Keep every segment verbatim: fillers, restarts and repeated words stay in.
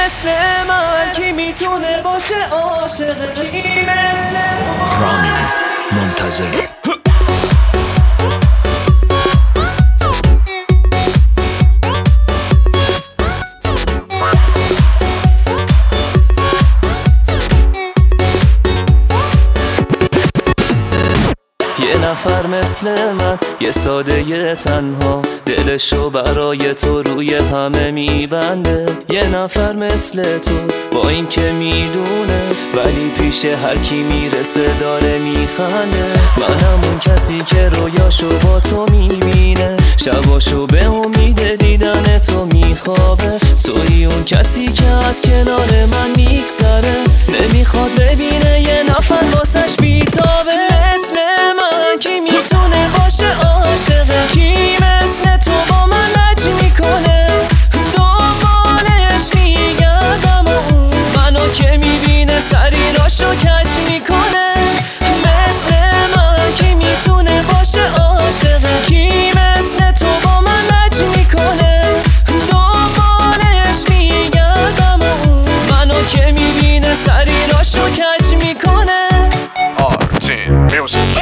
مثل من کی میتونه باشه عاشق کی مثل رامین منتظر. یه نفر مثل من، یه ساده یه تنها، دلشو برای تو روی همه میبنده. یه نفر مثل تو با این که میدونه ولی پیش هر کی میرسه داره میخنده. منم اون کسی که رویاشو با تو میبینه، شباشو به امید دیدن تو میخوابه. توی اون کسی که از کنار من میگذره، نمیخواد ببینه یه نفر واسش بیتابه. مثل من کی میتونه باشه عاشق کی مثل تو با من لج میکنه. دنبالش میگردم و اون منو که میبینه سریراشو کج میکنه. مثل من کی میتونه باشه عاشق کی مثل تو با من لج میکنه. دنبالش میگردم و اون منو که میبینه سریراشو کج میکنه. آرتین میوزیک.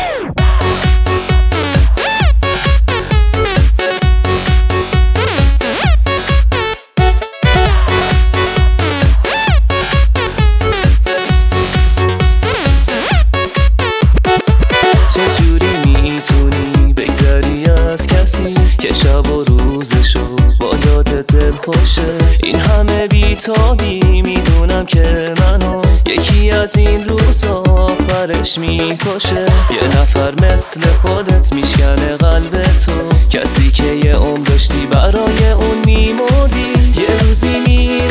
چجوری میتونی بگذری از کسی که شب و روزشو با یاد دل خوشه؟ این همه بیتابی میدونم که منو یکی از این روزا آخرش میکشه. یه نفر مثل خودت میشکنه قلب تو، کسی که یه عمر داشتی برای اون میمردی. یه روزی می